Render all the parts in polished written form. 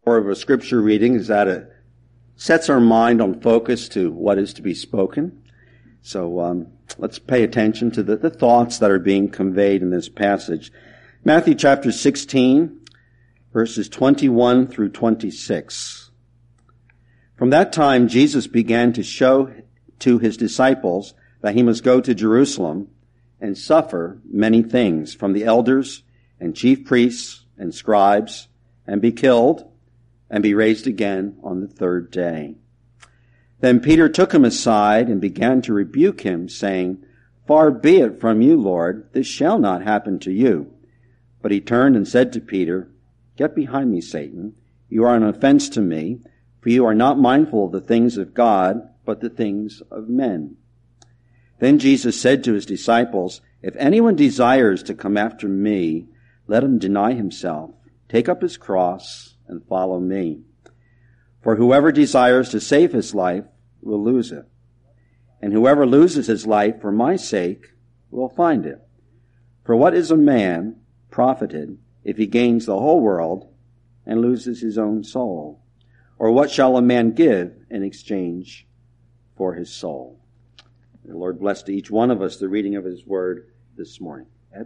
Or of a scripture reading is that it sets our mind on focus to what is to be spoken. So let's pay attention to the thoughts that are being conveyed in this passage. Matthew chapter 16, verses 21 through 26. From that time, Jesus began to show to his disciples that he must go to Jerusalem and suffer many things from the elders and chief priests and scribes, and be killed, and be raised again on the third day. Then Peter took him aside and began to rebuke him, saying, Far be it from you, Lord, this shall not happen to you. But he turned and said to Peter, Get behind me, Satan. You are an offense to me, for you are not mindful of the things of God, but the things of men. Then Jesus said to his disciples, If anyone desires to come after me, let him deny himself, take up his cross, and follow me. For whoever desires to save his life will lose it. And whoever loses his life for my sake will find it. For what is a man profited if he gains the whole world and loses his own soul? Or what shall a man give in exchange for his soul? The Lord bless to each one of us the reading of his word this morning. Ed?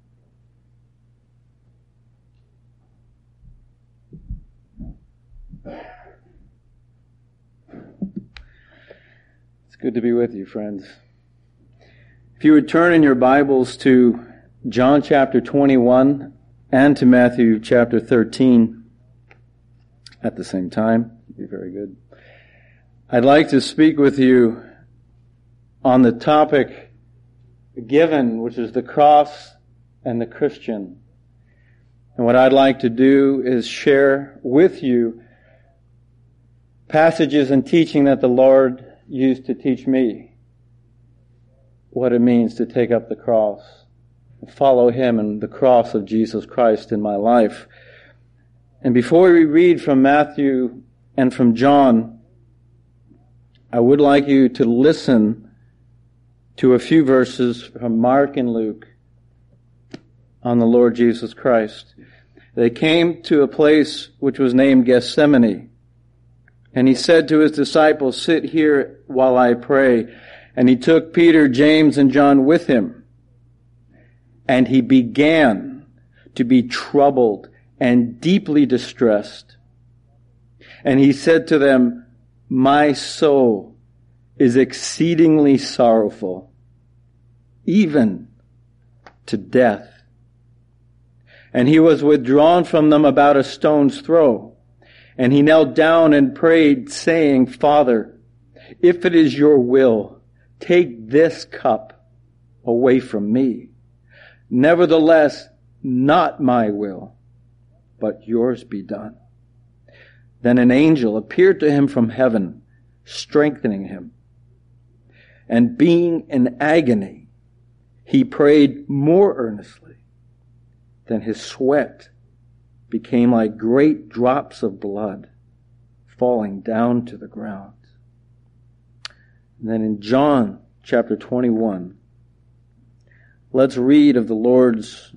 It's good to be with you, friends. If you would turn in your Bibles to John chapter 21 and to Matthew chapter 13 at the same time, it'd be very good. I'd like to speak with you on the topic given, which is the cross and the Christian. And what I'd like to do is share with you passages and teaching that the Lord used to teach me what it means to take up the cross and follow Him and the cross of Jesus Christ in my life. And before we read from Matthew and from John, I would like you to listen to a few verses from Mark and Luke on the Lord Jesus Christ. They came to a place which was named Gethsemane. And he said to his disciples, Sit here while I pray. And he took Peter, James, and John with him. And he began to be troubled and deeply distressed. And he said to them, My soul is exceedingly sorrowful, even to death. And he was withdrawn from them about a stone's throw. And he knelt down and prayed, saying, Father, if it is your will, take this cup away from me. Nevertheless, not my will, but yours be done. Then an angel appeared to him from heaven, strengthening him. And being in agony, he prayed more earnestly. Then his sweat became like great drops of blood falling down to the ground. And then in John chapter 21, let's read of the Lord's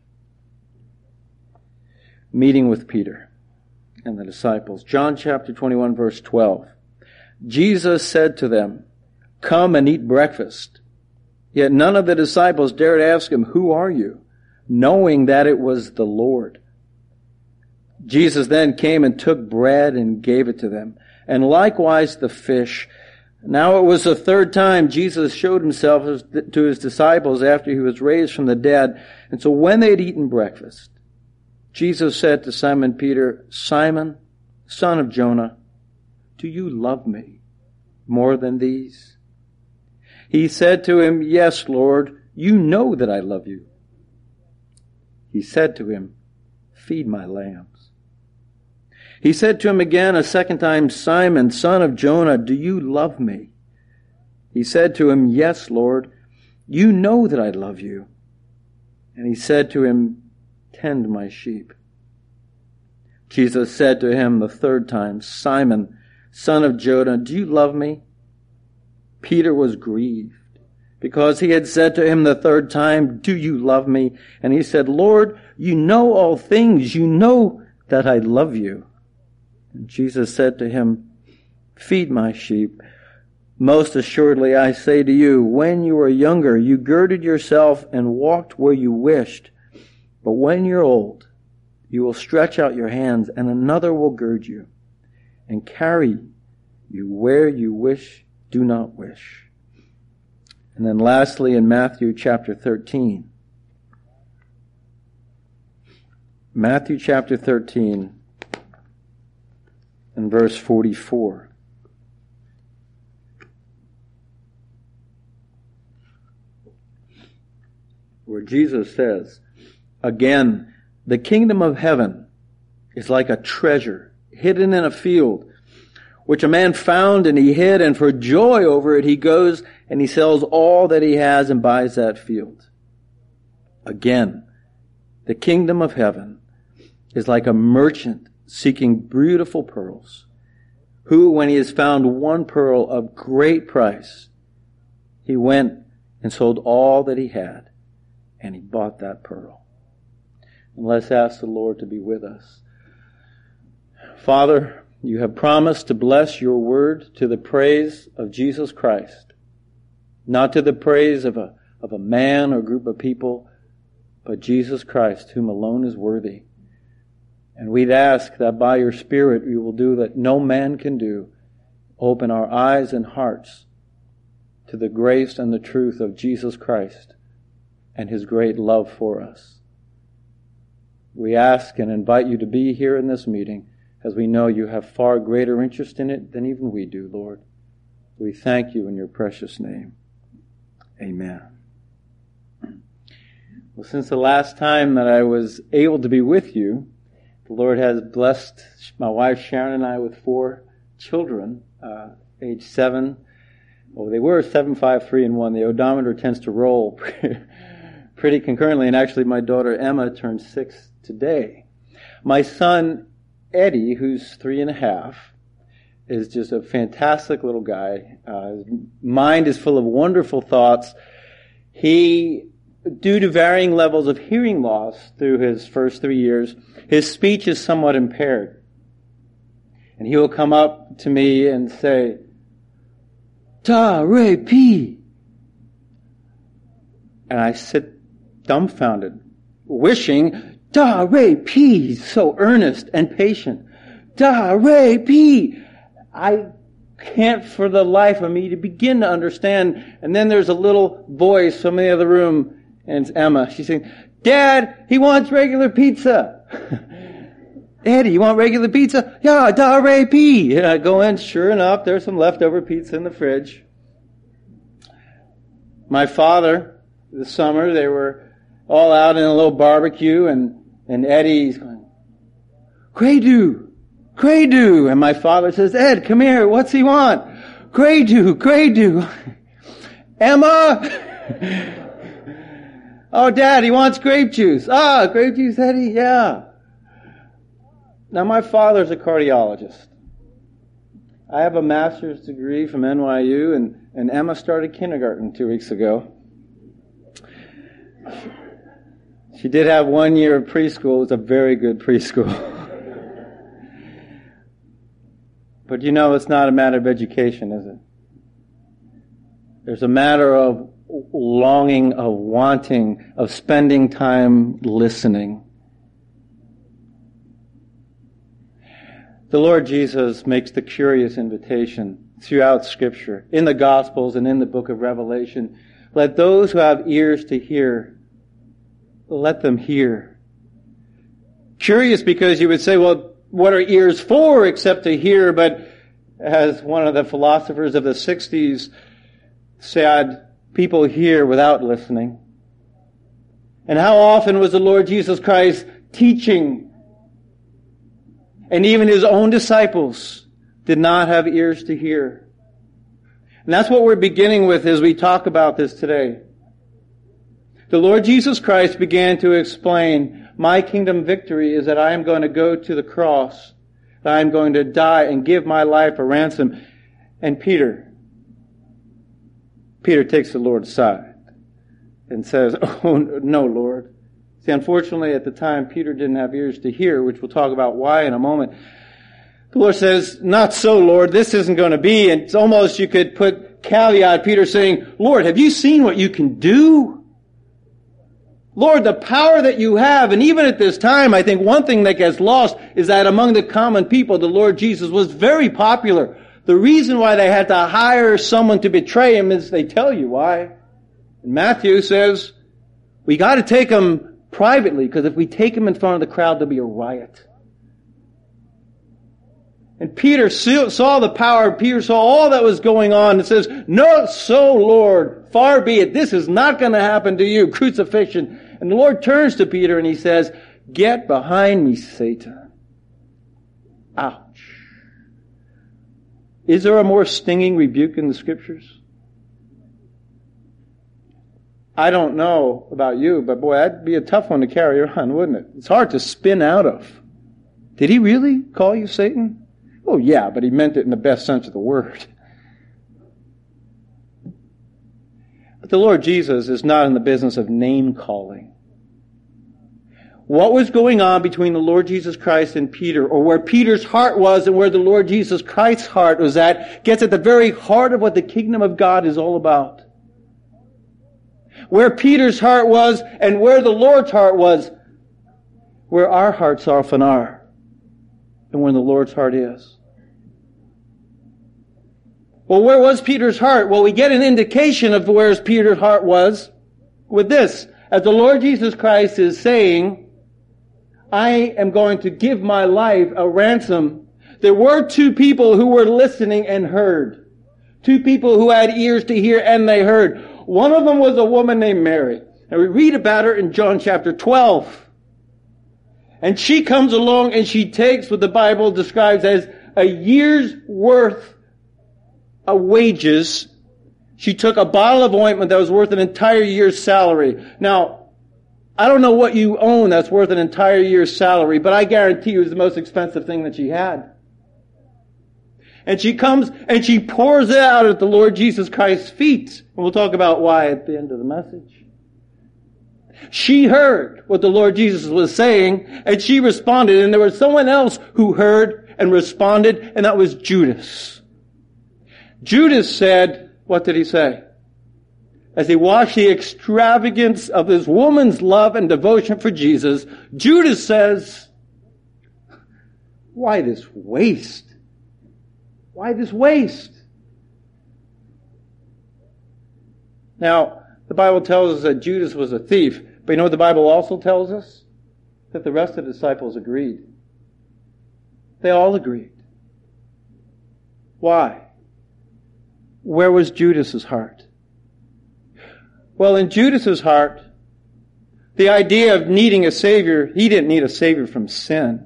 meeting with Peter and the disciples. John chapter 21, verse 12. Jesus said to them, Come and eat breakfast. Yet none of the disciples dared ask him, Who are you? Knowing that it was the Lord. Jesus then came and took bread and gave it to them, and likewise the fish. Now it was the third time Jesus showed himself to his disciples after he was raised from the dead. And so when they had eaten breakfast, Jesus said to Simon Peter, Simon, son of Jonah, do you love me more than these? He said to him, Yes, Lord, you know that I love you. He said to him, Feed my lambs. He said to him again a second time, Simon, son of Jonah, do you love me? He said to him, Yes, Lord, you know that I love you. And he said to him, Tend my sheep. Jesus said to him the third time, Simon, son of Jonah, do you love me? Peter was grieved because he had said to him the third time, Do you love me? And he said, Lord, you know all things. You know that I love you. And Jesus said to him, "Feed my sheep. Most assuredly I say to you, when you were younger, you girded yourself and walked where you wished. But when you're old, you will stretch out your hands, and another will gird you and carry you where you do not wish." And then lastly, in Matthew chapter 13. Matthew chapter 13 and verse 44. Where Jesus says, "Again, the kingdom of heaven is like a treasure hidden in a field, which a man found and he hid, and for joy over it he goes and he sells all that he has and buys that field." Again, the kingdom of heaven is like a merchant seeking beautiful pearls, who, when he has found one pearl of great price, he went and sold all that he had, and he bought that pearl. And let's ask the Lord to be with us. Father, you have promised to bless your word to the praise of Jesus Christ, not to the praise of a man or group of people, but Jesus Christ, whom alone is worthy. And we'd ask that by your Spirit you will do that no man can do. Open our eyes and hearts to the grace and the truth of Jesus Christ and his great love for us. We ask and invite you to be here in this meeting, as we know you have far greater interest in it than even we do, Lord. We thank you in your precious name. Amen. Well, since the last time that I was able to be with you, the Lord has blessed my wife Sharon and I with 4 children, age 7. Well, they were 7, 5, 3, and 1. The odometer tends to roll pretty concurrently, and actually my daughter Emma turned 6 today. My son Eddie, who's 3.5, is just a fantastic little guy. His mind is full of wonderful thoughts. He, due to varying levels of hearing loss through his first 3 years, his speech is somewhat impaired. And he will come up to me and say, "Ta, re, pi." And I sit dumbfounded, wishing, "Ta, re, pi," so earnest and patient. "Ta, re, pi." I can't for the life of me to begin to understand. And then there's a little voice from the other room, and it's Emma. She's saying, "Dad, he wants regular pizza." "Eddie, you want regular pizza?" "Yeah, da, re, pi." And I go in, sure enough, there's some leftover pizza in the fridge. My father, this summer, they were all out in a little barbecue, and Eddie's going, "Grey-do, Grey-do." And my father says, "Ed, come here, what's he want?" "Grey-do, Grey-do." "Emma!" "Oh, Dad, he wants grape juice." "Ah, grape juice, Eddie, yeah." Now, my father's a cardiologist. I have a master's degree from NYU, and Emma started kindergarten 2 weeks ago. She did have 1 year of preschool. It was a very good preschool. But you know, it's not a matter of education, is it? There's a matter of longing, of wanting, of spending time listening. The Lord Jesus makes the curious invitation throughout Scripture, in the Gospels and in the book of Revelation. Let those who have ears to hear, let them hear. Curious because you would say, well, what are ears for except to hear? But as one of the philosophers of the 60s said, people hear without listening. And how often was the Lord Jesus Christ teaching? And even his own disciples did not have ears to hear. And that's what we're beginning with as we talk about this today. The Lord Jesus Christ began to explain, my kingdom victory is that I am going to go to the cross, that I am going to die and give my life a ransom. And Peter takes the Lord aside and says, "Oh, no, Lord." See, unfortunately, at the time, Peter didn't have ears to hear, which we'll talk about why in a moment. The Lord says, not so, Lord, this isn't going to be. And it's almost, you could put caveat, Peter saying, Lord, have you seen what you can do? Lord, the power that you have, and even at this time, I think one thing that gets lost is that among the common people, the Lord Jesus was very popular. The reason why they had to hire someone to betray him is they tell you why. And Matthew says, we got to take him privately, because if we take him in front of the crowd, there'll be a riot. And Peter saw the power. Peter saw all that was going on and says, no, so Lord, far be it. This is not going to happen to you. Crucifixion. And the Lord turns to Peter and he says, get behind me, Satan. Ouch. Is there a more stinging rebuke in the Scriptures? I don't know about you, but boy, that'd be a tough one to carry around, wouldn't it? It's hard to spin out of. Did he really call you Satan? Oh yeah, but he meant it in the best sense of the word. But the Lord Jesus is not in the business of name calling. What was going on between the Lord Jesus Christ and Peter, or where Peter's heart was and where the Lord Jesus Christ's heart was at, gets at the very heart of what the kingdom of God is all about. Where Peter's heart was and where the Lord's heart was, where our hearts often are. And where the Lord's heart is. Well, where was Peter's heart? Well, we get an indication of where Peter's heart was with this. As the Lord Jesus Christ is saying, I am going to give my life a ransom. There were two people who were listening and heard. Two people who had ears to hear and they heard. One of them was a woman named Mary. And we read about her in John chapter 12. And she comes along and she takes what the Bible describes as a year's worth of wages. She took a bottle of ointment that was worth an entire year's salary. Now, I don't know what you own that's worth an entire year's salary, but I guarantee you it was the most expensive thing that she had. And she comes and she pours it out at the Lord Jesus Christ's feet. And we'll talk about why at the end of the message. She heard what the Lord Jesus was saying, and she responded. And there was someone else who heard and responded, and that was Judas. Judas said, what did he say? As he watched the extravagance of this woman's love and devotion for Jesus, Judas says, why this waste? Why this waste? Now, the Bible tells us that Judas was a thief. But you know what the Bible also tells us? That the rest of the disciples agreed. They all agreed. Why? Where was Judas's heart? Well, in Judas's heart, the idea of needing a Savior, he didn't need a Savior from sin.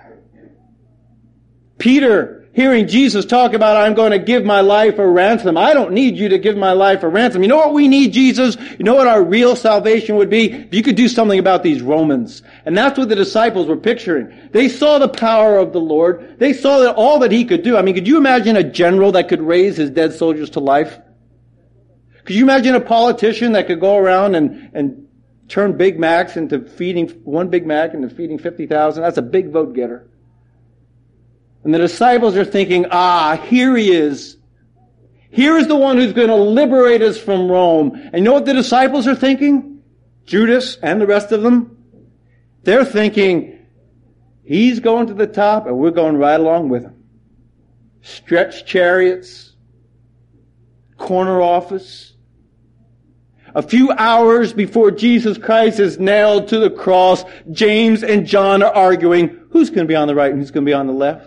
Peter, hearing Jesus talk about, I'm going to give my life a ransom. I don't need you to give my life a ransom. You know what we need, Jesus? You know what our real salvation would be? If you could do something about these Romans. And that's what the disciples were picturing. They saw the power of the Lord. They saw that all that he could do. I mean, could you imagine a general that could raise his dead soldiers to life? Could you imagine a politician that could go around and turn Big Macs into feeding, one Big Mac into feeding 50,000? That's a big vote getter. And the disciples are thinking, here he is. Here is the one who's going to liberate us from Rome. And you know what the disciples are thinking? Judas and the rest of them? They're thinking, he's going to the top and we're going right along with him. Stretched chariots, corner office. A few hours before Jesus Christ is nailed to the cross, James and John are arguing, who's going to be on the right and who's going to be on the left?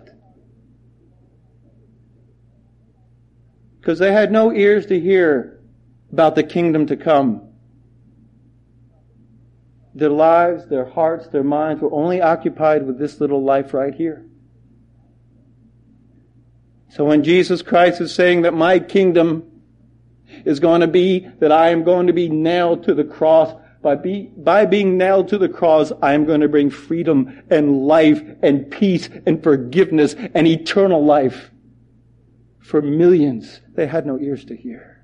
Because they had no ears to hear about the kingdom to come. Their lives, their hearts, their minds were only occupied with this little life right here. So when Jesus Christ is saying that my kingdom is going to be that I am going to be nailed to the cross, by being nailed to the cross, I am going to bring freedom and life and peace and forgiveness and eternal life. For millions, they had no ears to hear.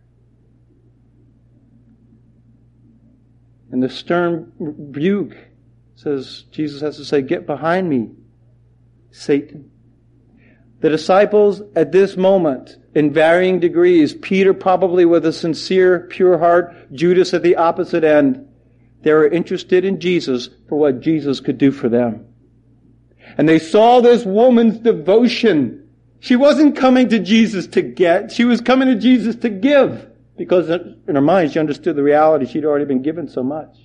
And the stern rebuke says, Jesus has to say, get behind me, Satan. The disciples at this moment, in varying degrees, Peter probably with a sincere, pure heart, Judas at the opposite end, they were interested in Jesus for what Jesus could do for them. And they saw this woman's devotion. She wasn't coming to Jesus to get, she was coming to Jesus to give. Because in her mind she understood the reality she'd already been given so much.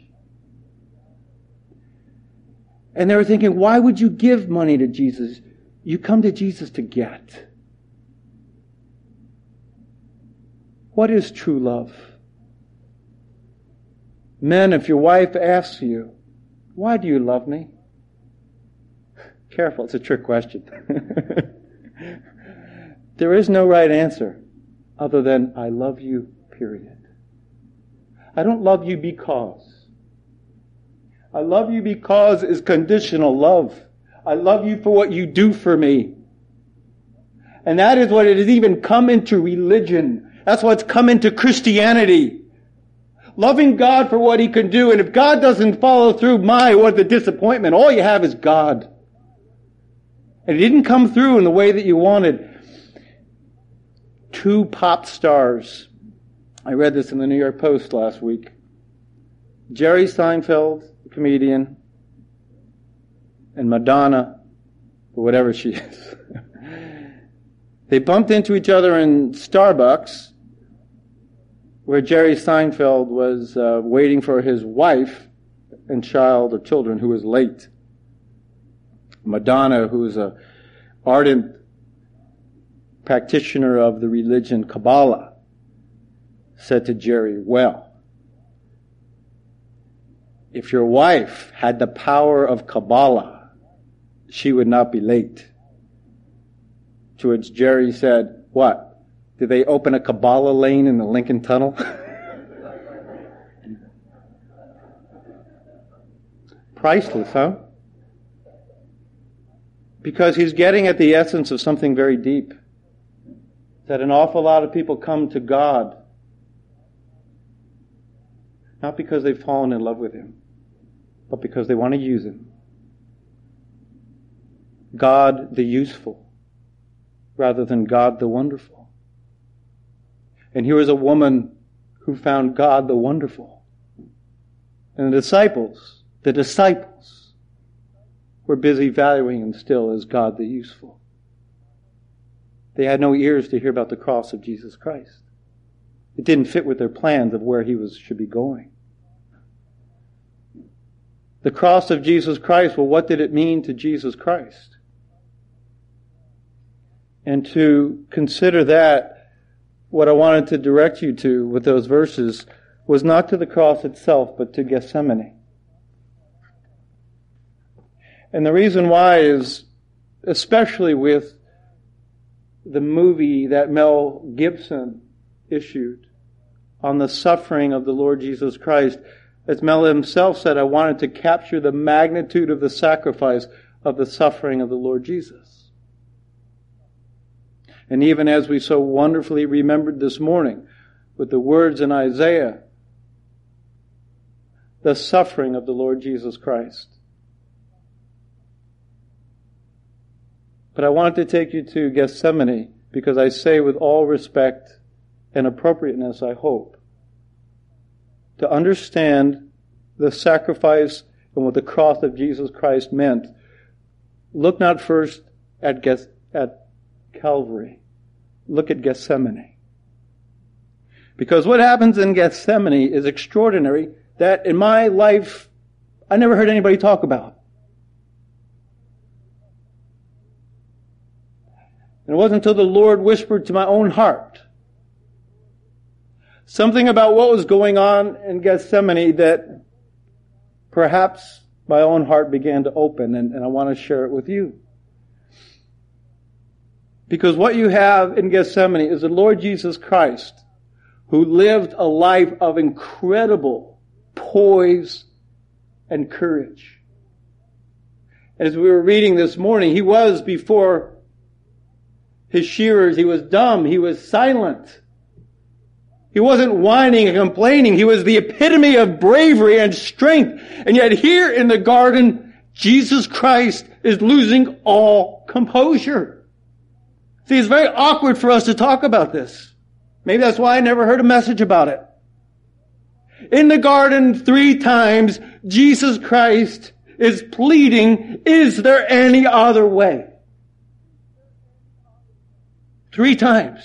And they were thinking, why would you give money to Jesus? You come to Jesus to get. What is true love? Men, if your wife asks you, why do you love me? Careful, it's a trick question. There is no right answer other than, I love you, period. I don't love you because. I love you because is conditional love. I love you for what you do for me. And that is what it has even come into religion. That's what's come into Christianity. Loving God for what He can do. And if God doesn't follow through, what the disappointment. All you have is God. And He didn't come through in the way that you wanted. 2 pop stars. I read this in the New York Post last week. Jerry Seinfeld, the comedian, and Madonna, or whatever she is. They bumped into each other in Starbucks, where Jerry Seinfeld was waiting for his wife and child or children who was late. Madonna, who is an ardent practitioner of the religion Kabbalah, said to Jerry, well, if your wife had the power of Kabbalah, she would not be late. To which Jerry said, what? Did they open a Kabbalah lane in the Lincoln Tunnel? Priceless, huh? Because he's getting at the essence of something very deep. That an awful lot of people come to God not because they've fallen in love with Him, but because they want to use Him. God the useful, rather than God the wonderful. And here was a woman who found God the wonderful. And the disciples were busy valuing Him still as God the useful. They had no ears to hear about the cross of Jesus Christ. It didn't fit with their plans of where He should be going. The cross of Jesus Christ, well, what did it mean to Jesus Christ? And to consider that, what I wanted to direct you to with those verses was not to the cross itself, but to Gethsemane. And the reason why is, especially with the movie that Mel Gibson issued on the suffering of the Lord Jesus Christ, as Mel himself said, I wanted to capture the magnitude of the sacrifice of the suffering of the Lord Jesus. And even as we so wonderfully remembered this morning with the words in Isaiah, the suffering of the Lord Jesus Christ. But I wanted to take you to Gethsemane because I say with all respect and appropriateness, I hope, to understand the sacrifice and what the cross of Jesus Christ meant, look not first at Calvary. Look at Gethsemane. Because what happens in Gethsemane is extraordinary, that in my life I never heard anybody talk about. And it wasn't until the Lord whispered to my own heart something about what was going on in Gethsemane that perhaps my own heart began to open, and I want to share it with you. Because what you have in Gethsemane is the Lord Jesus Christ, who lived a life of incredible poise and courage. As we were reading this morning, He was before His shearers, He was dumb, He was silent. He wasn't whining and complaining. He was the epitome of bravery and strength. And yet here in the garden, Jesus Christ is losing all composure. See, it's very awkward for us to talk about this. Maybe that's why I never heard a message about it. In the garden 3 times, Jesus Christ is pleading, is there any other way? 3 times.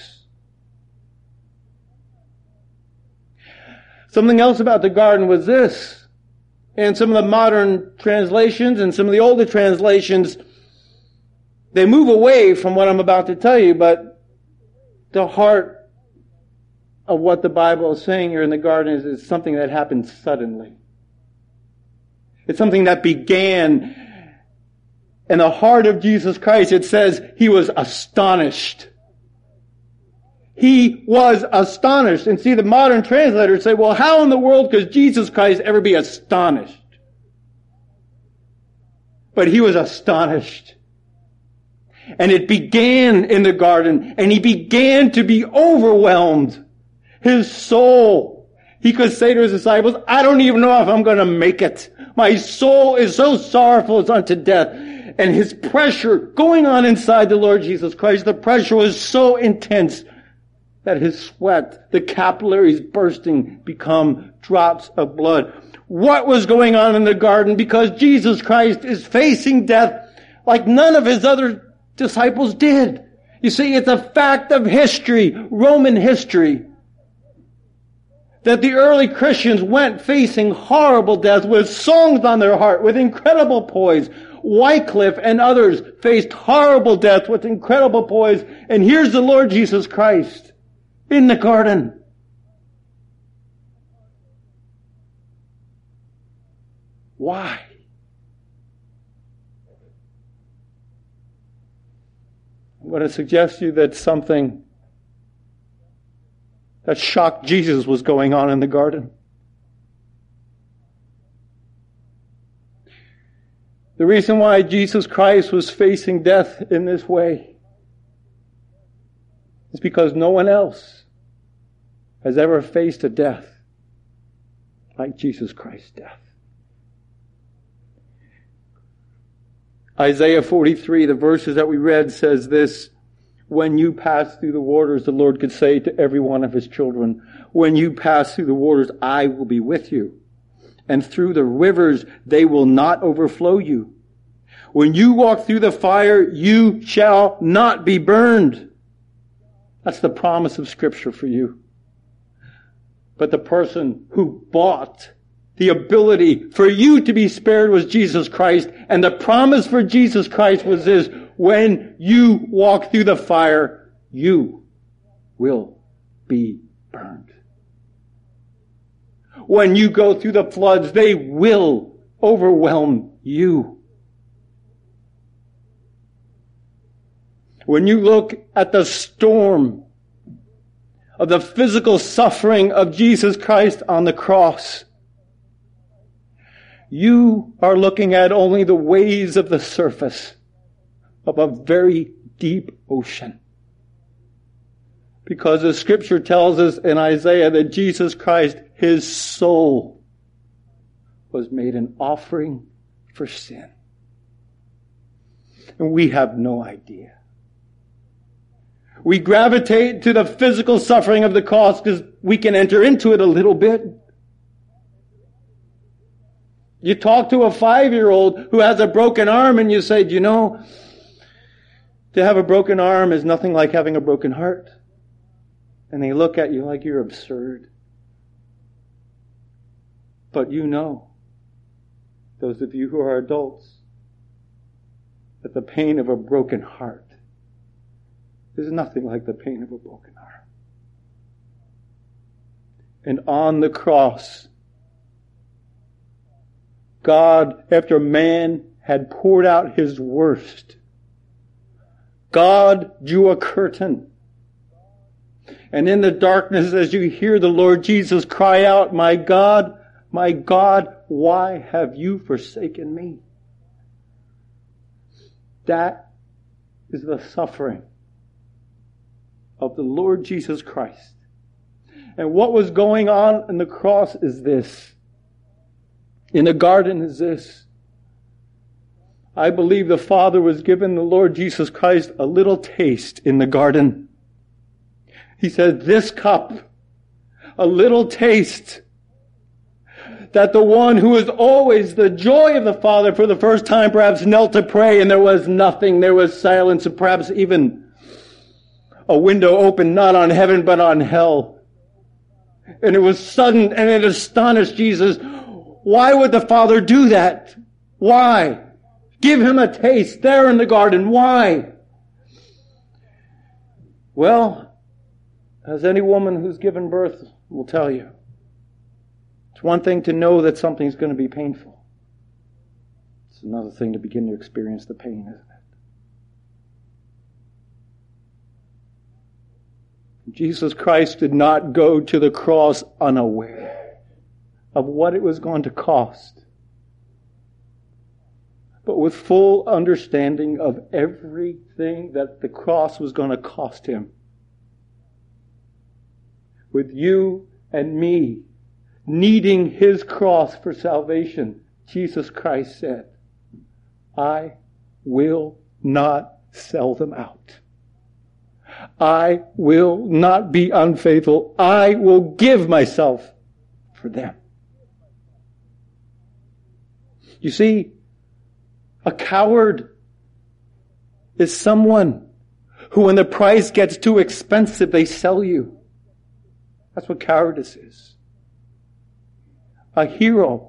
Something else about the garden was this. In some of the modern translations and some of the older translations, they move away from what I'm about to tell you, but the heart of what the Bible is saying here in the garden is something that happened suddenly. It's something that began in the heart of Jesus Christ. It says he was astonished. He was astonished. And see, the modern translators say, well, how in the world could Jesus Christ ever be astonished? But he was astonished. And it began in the garden, and he began to be overwhelmed. His soul. He could say to his disciples, I don't even know if I'm going to make it. My soul is so sorrowful it's unto death. And his pressure going on inside the Lord Jesus Christ, the pressure was so intense that his sweat, the capillaries bursting, become drops of blood. What was going on in the garden? Because Jesus Christ is facing death like none of his other disciples did. You see, it's a fact of history, Roman history, that the early Christians went facing horrible death with songs on their heart, with incredible poise. Wycliffe and others faced horrible death with incredible poise. And here's the Lord Jesus Christ in the garden. Why? I'm going to suggest to you that something that shocked Jesus was going on in the garden. The reason why Jesus Christ was facing death in this way is because no one else has ever faced a death like Jesus Christ's death. Isaiah 43, the verses that we read, says this: when you pass through the waters, the Lord could say to every one of his children, when you pass through the waters, I will be with you. And through the rivers, they will not overflow you. When you walk through the fire, you shall not be burned. That's the promise of Scripture for you. But the person who bought the ability for you to be spared was Jesus Christ. And the promise for Jesus Christ was this: when you walk through the fire, you will be burned. When you go through the floods, they will overwhelm you. When you look at the storm of the physical suffering of Jesus Christ on the cross, you are looking at only the waves of the surface of a very deep ocean. Because the Scripture tells us in Isaiah that Jesus Christ, his soul, was made an offering for sin. And we have no idea. We gravitate to the physical suffering of the cross because we can enter into it a little bit. You talk to a 5-year-old who has a broken arm and you say, do you know, to have a broken arm is nothing like having a broken heart. And they look at you like you're absurd. But you know, those of you who are adults, that the pain of a broken heart is nothing like the pain of a broken arm. And on the cross, God, after man had poured out his worst, God drew a curtain. And in the darkness, as you hear the Lord Jesus cry out, my God, why have you forsaken me? That is the suffering of the Lord Jesus Christ. And what was going on in the cross is this. In the garden is this. I believe the Father was giving the Lord Jesus Christ a little taste in the garden. He said, this cup, a little taste, that the one who is always the joy of the Father for the first time perhaps knelt to pray and there was nothing, there was silence, and perhaps even a window opened not on heaven but on hell. And it was sudden and it astonished Jesus. Why would the Father do that? Why? Give him a taste there in the garden. Why? Well, as any woman who's given birth will tell you, it's one thing to know that something's going to be painful. It's another thing to begin to experience the pain, isn't it? Jesus Christ did not go to the cross unaware of what it was going to cost, but with full understanding of everything that the cross was going to cost him. With you and me needing his cross for salvation, Jesus Christ said, I will not sell them out. I will not be unfaithful. I will give myself for them. You see, a coward is someone who, when the price gets too expensive, they sell you. That's what cowardice is. A hero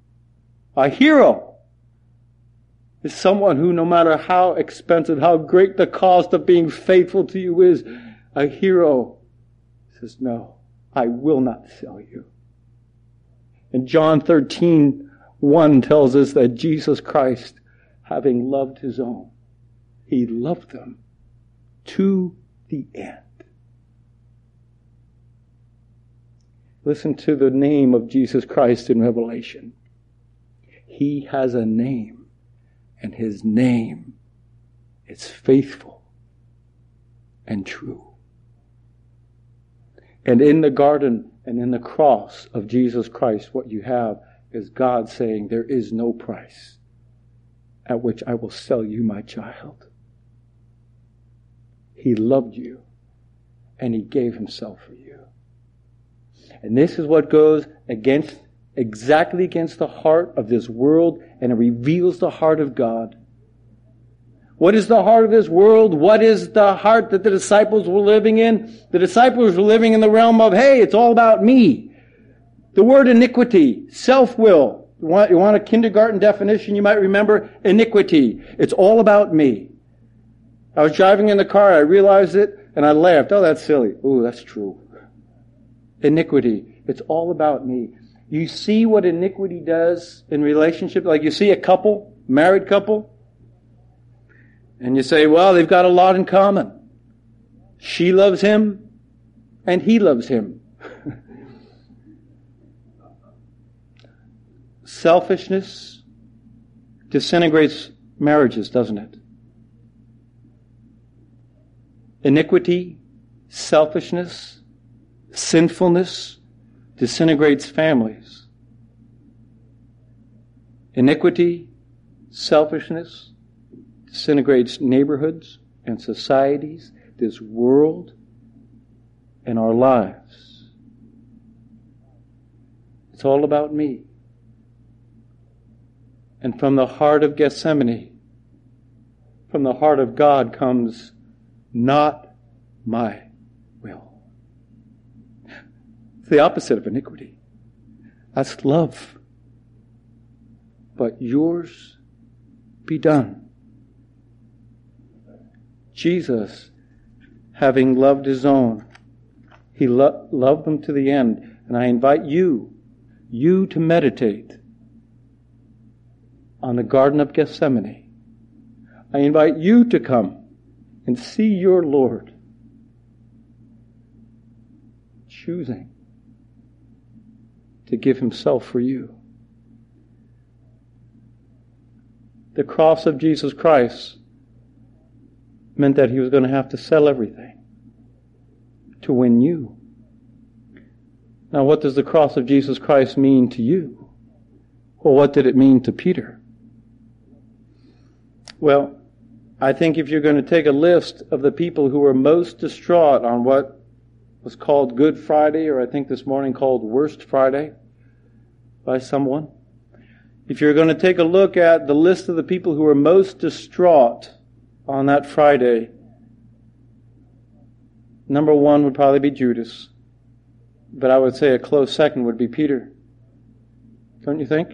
is someone who, no matter how expensive, how great the cost of being faithful to you is, a hero says, no, I will not sell you. And John 13:1 tells us that Jesus Christ, having loved his own, he loved them to the end. Listen to the name of Jesus Christ in Revelation. He has a name, and his name is faithful and true. And in the garden and in the cross of Jesus Christ, what you have is God saying, there is no price at which I will sell you, my child. He loved you, and he gave himself for you. And this is what goes exactly against the heart of this world, and it reveals the heart of God. What is the heart of this world? What is the heart that the disciples were living in? The disciples were living in the realm of, hey, it's all about me. The word iniquity, self-will. You want a kindergarten definition? You might remember iniquity. It's all about me. I was driving in the car, I realized it, and I laughed. Oh, that's silly. Ooh, that's true. Iniquity. It's all about me. You see what iniquity does in relationship? Like you see a couple, married couple, and you say, well, they've got a lot in common. She loves him, and he loves him. Selfishness disintegrates marriages, doesn't it? Iniquity, selfishness, sinfulness disintegrates families. Iniquity, selfishness disintegrates neighborhoods and societies, this world, and our lives. It's all about me. And from the heart of Gethsemane, from the heart of God comes, not my will. It's the opposite of iniquity. That's love. But yours be done. Jesus, having loved his own, he loved them to the end. And I invite you to meditate on the Garden of Gethsemane. I invite you to come and see your Lord choosing to give himself for you. The cross of Jesus Christ meant that he was going to have to sell everything to win you. Now, what does the cross of Jesus Christ mean to you? Well, what did it mean to Peter? Well, I think if you're going to take a list of the people who were most distraught on what was called Good Friday, or I think this morning called Worst Friday by someone, if you're going to take a look at the list of the people who were most distraught on that Friday, number one would probably be Judas. But I would say a close second would be Peter. Don't you think?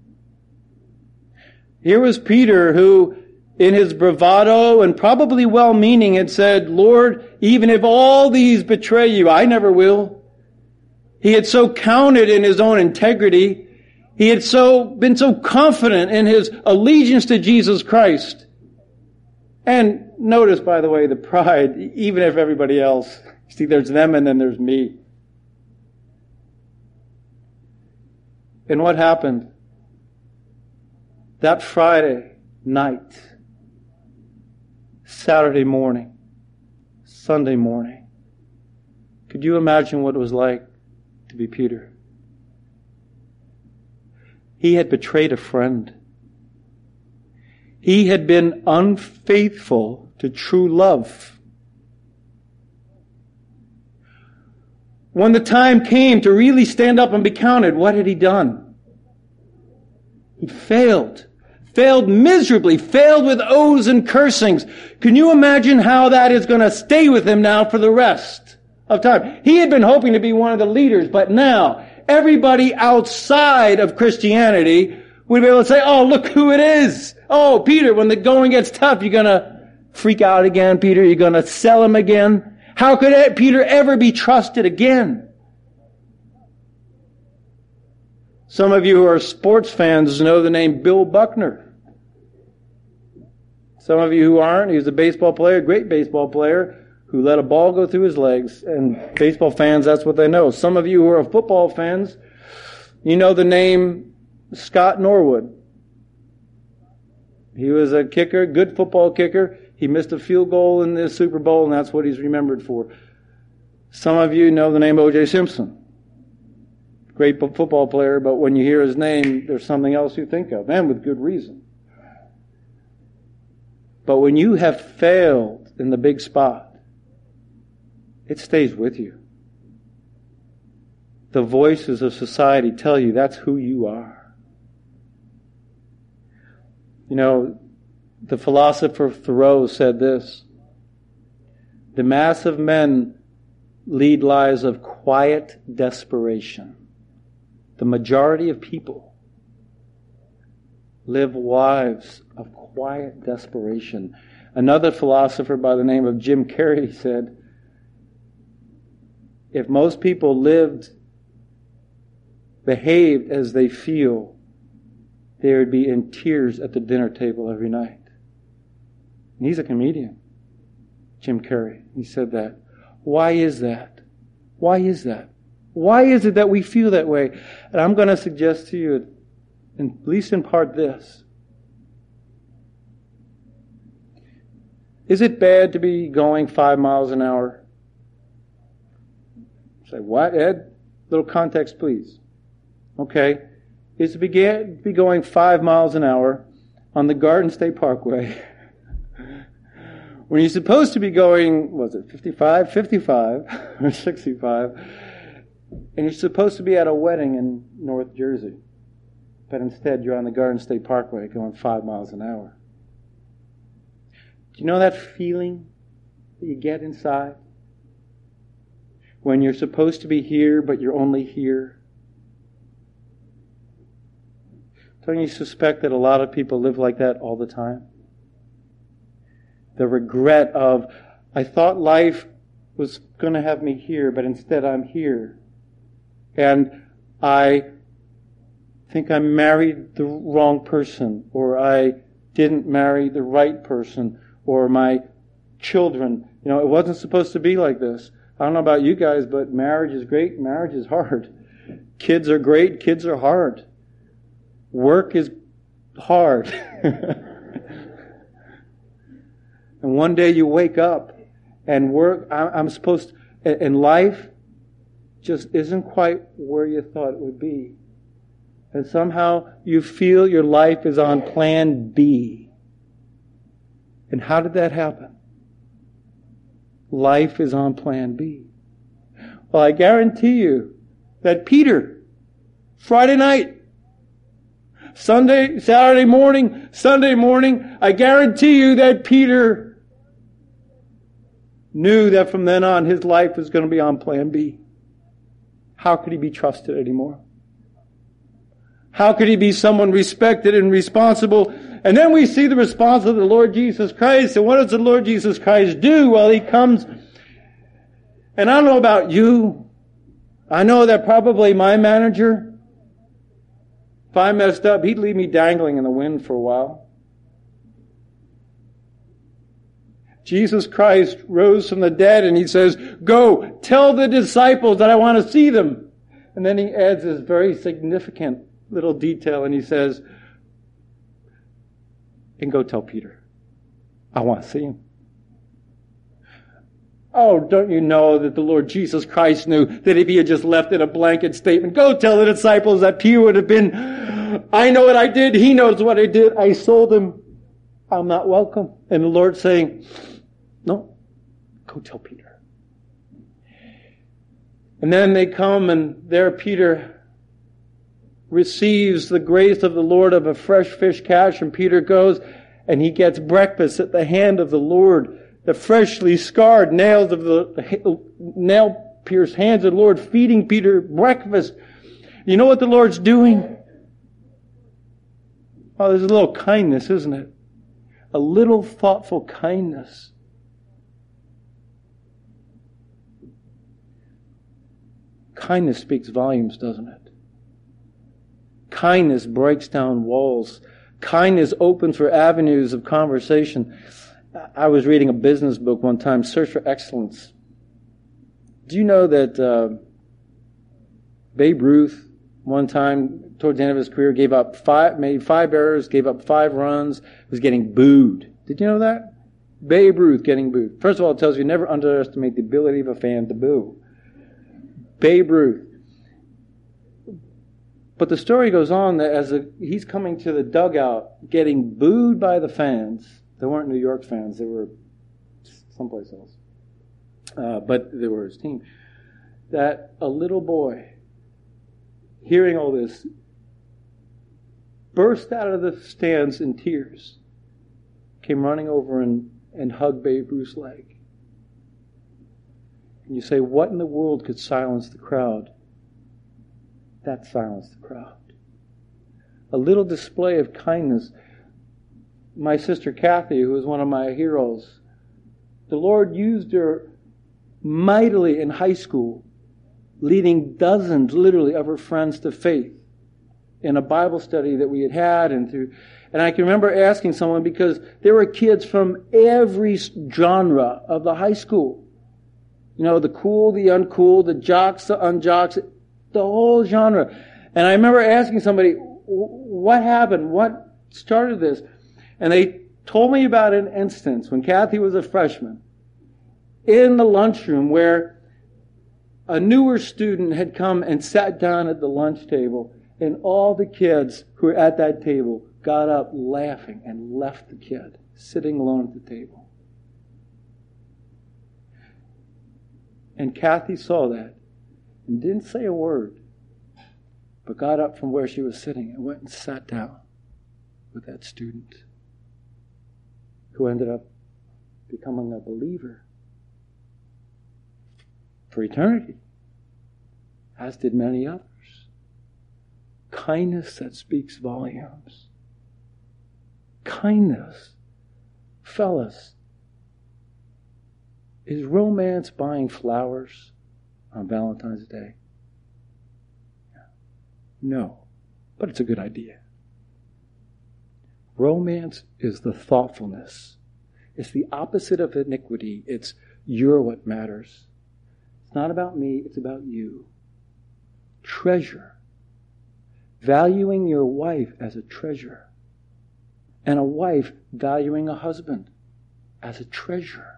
Here was Peter who, in his bravado and probably well-meaning, had said, Lord, even if all these betray you, I never will. He had so counted in his own integrity. He had been so confident in his allegiance to Jesus Christ. And notice, by the way, the pride, even if everybody else. See, there's them and then there's me. And what happened? That Friday night, Saturday morning, Sunday morning, could you imagine what it was like to be Peter? He had betrayed a friend. He had been unfaithful to true love. When the time came to really stand up and be counted, what had he done? He failed. Failed miserably. Failed with oaths and cursings. Can you imagine how that is going to stay with him now for the rest of time? He had been hoping to be one of the leaders, but now everybody outside of Christianity would be able to say, oh, look who it is. Oh, Peter, when the going gets tough, you're going to freak out again, Peter. You're going to sell him again. How could Peter ever be trusted again? Some of you who are sports fans know the name Bill Buckner. Some of you who aren't, he was a baseball player, great baseball player, who let a ball go through his legs. And baseball fans, that's what they know. Some of you who are football fans, you know the name Scott Norwood. He was a kicker, good football kicker. He missed a field goal in the Super Bowl, and that's what he's remembered for. Some of you know the name O.J. Simpson. Great football player, but when you hear his name, there's something else you think of, and with good reason. But when you have failed in the big spot, it stays with you. The voices of society tell you that's who you are. You know, the philosopher Thoreau said this: the mass of men lead lives of quiet desperation. The majority of people live lives of quiet desperation. Another philosopher by the name of Jim Carrey said, if most people behaved as they feel, they would be in tears at the dinner table every night. And he's a comedian, Jim Carrey. He said that. Why is that? Why is that? Why is it that we feel that way? And I'm going to suggest to you, at least in part, this. Is it bad to be going 5 miles an hour? Say, what, Ed? Little context, please. Okay. Is to be going 5 miles an hour on the Garden State Parkway when you're supposed to be going, was it 55 or 65, and you're supposed to be at a wedding in North Jersey, but instead you're on the Garden State Parkway going 5 miles an hour. Do you know that feeling that you get inside when you're supposed to be here, but you're only here? Don't you suspect that a lot of people live like that all the time? The regret of, I thought life was going to have me here, but instead I'm here. And I think I married the wrong person, or I didn't marry the right person, or my children. You know, it wasn't supposed to be like this. I don't know about you guys, but marriage is great, marriage is hard. Kids are great, kids are hard. Work is hard. And one day you wake up and I'm supposed to, and life just isn't quite where you thought it would be. And somehow you feel your life is on plan B. And how did that happen? Life is on plan B. Well, I guarantee you that Peter, Friday night, Saturday morning, Sunday morning, I guarantee you that Peter knew that from then on his life was going to be on plan B. How could he be trusted anymore? How could he be someone respected and responsible? And then we see the response of the Lord Jesus Christ. And what does the Lord Jesus Christ do? Well, he comes, and I don't know about you. I know that probably my manager, if I messed up, he'd leave me dangling in the wind for a while. Jesus Christ rose from the dead and he says, go, tell the disciples that I want to see them. And then he adds this very significant little detail and he says, and go tell Peter, I want to see him. Oh, don't you know that the Lord Jesus Christ knew that if he had just left it a blanket statement, go tell the disciples, that Peter would have been, I know what I did, he knows what I did, I sold him, I'm not welcome. And the Lord's saying, no, go tell Peter. And then they come and there Peter receives the grace of the Lord of a fresh fish catch, and Peter goes and he gets breakfast at the hand of the Lord. The freshly scarred nails of the nail-pierced hands of the Lord feeding Peter breakfast. You know what the Lord's doing? Oh, there's a little kindness, isn't it? A little thoughtful kindness. Kindness speaks volumes, doesn't it? Kindness breaks down walls. Kindness opens for avenues of conversation. I was reading a business book one time, Search for Excellence. Do you know that Babe Ruth, one time, towards the end of his career, made 5 errors, gave up 5 runs, was getting booed. Did you know that? Babe Ruth getting booed. First of all, it tells you never underestimate the ability of a fan to boo. Babe Ruth. But the story goes on that as he's coming to the dugout, getting booed by the fans. They weren't New York fans. They were someplace else. But they were his team. That a little boy, hearing all this, burst out of the stands in tears, came running over and hugged Babe Ruth's leg. And you say, what in the world could silence the crowd? That silenced the crowd. A little display of kindness. My sister Kathy, who is one of my heroes, the Lord used her mightily in high school, leading dozens, literally, of her friends to faith in a Bible study that we had and I can remember asking someone, because there were kids from every genre of the high school. You know, the cool, the uncool, the jocks, the unjocks, the whole genre. And I remember asking somebody, what happened? What started this? And they told me about an instance when Kathy was a freshman in the lunchroom where a newer student had come and sat down at the lunch table, and all the kids who were at that table got up laughing and left the kid sitting alone at the table. And Kathy saw that and didn't say a word, but got up from where she was sitting and went and sat down with that student, who ended up becoming a believer for eternity, as did many others. Kindness that speaks volumes. Kindness. Fellas, is romance buying flowers on Valentine's Day? No, but it's a good idea. Romance is the thoughtfulness. It's the opposite of iniquity. It's you're what matters. It's not about me, it's about you. Treasure. Valuing your wife as a treasure. And a wife valuing a husband as a treasure.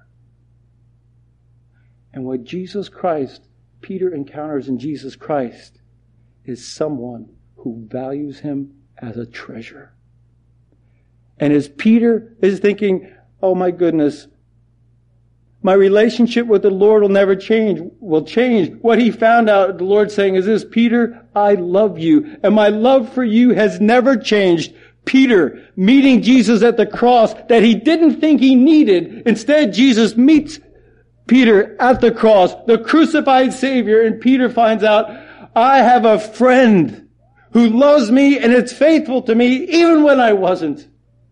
And what Jesus Christ, Peter encounters in Jesus Christ, is someone who values him as a treasure. And as Peter is thinking, oh my goodness, my relationship with the Lord will never change, will change. What he found out, the Lord saying is this, Peter, I love you, and my love for you has never changed. Peter, meeting Jesus at the cross that he didn't think he needed. Instead, Jesus meets Peter at the cross, the crucified Savior, and Peter finds out, I have a friend who loves me and is faithful to me even when I wasn't.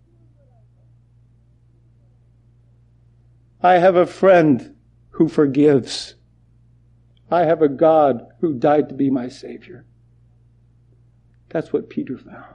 I have a friend who forgives. I have a God who died to be my Savior. That's what Peter found.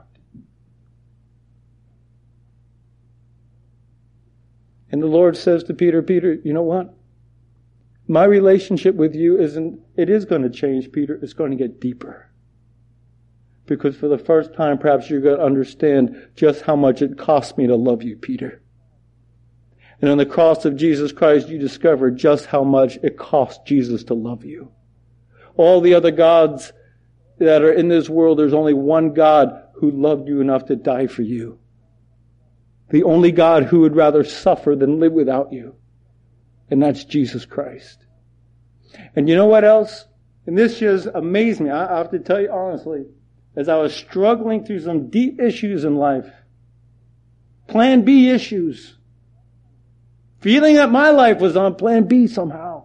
And the Lord says to Peter, Peter, you know what? My relationship with you it is going to change, Peter. It's going to get deeper. Because for the first time, perhaps you're going to understand just how much it cost me to love you, Peter. And on the cross of Jesus Christ, you discover just how much it cost Jesus to love you. All the other gods that are in this world, there's only one God who loved you enough to die for you. The only God who would rather suffer than live without you. And that's Jesus Christ. And you know what else? And this just amazed me. I have to tell you honestly, as I was struggling through some deep issues in life, Plan B issues, feeling that my life was on Plan B somehow.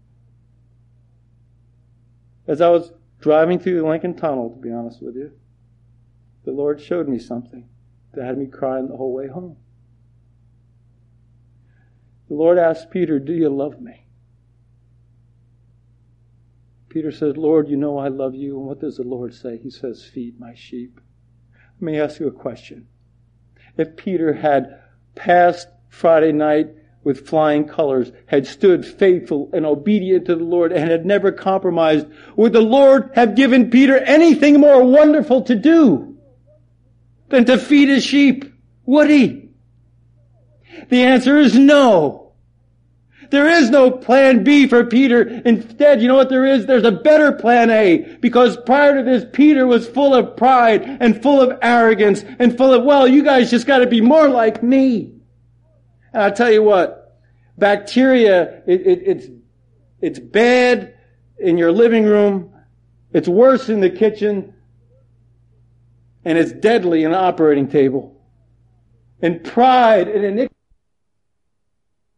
As I was driving through the Lincoln Tunnel, to be honest with you, the Lord showed me something that had me crying the whole way home. The Lord asked Peter, do you love me? Peter says, Lord, you know I love you. And what does the Lord say? He says, feed my sheep. Let me ask you a question. If Peter had passed Friday night with flying colors, had stood faithful and obedient to the Lord, and had never compromised, would the Lord have given Peter anything more wonderful to do than to feed his sheep? Would he? The answer is no. There is no plan B for Peter. Instead, you know what there is? There's a better plan A. Because prior to this, Peter was full of pride and full of arrogance and full of, well, you guys just got to be more like me. And I'll tell you what, bacteria, it's bad in your living room. It's worse in the kitchen. And it's deadly in the operating table. And pride and iniquity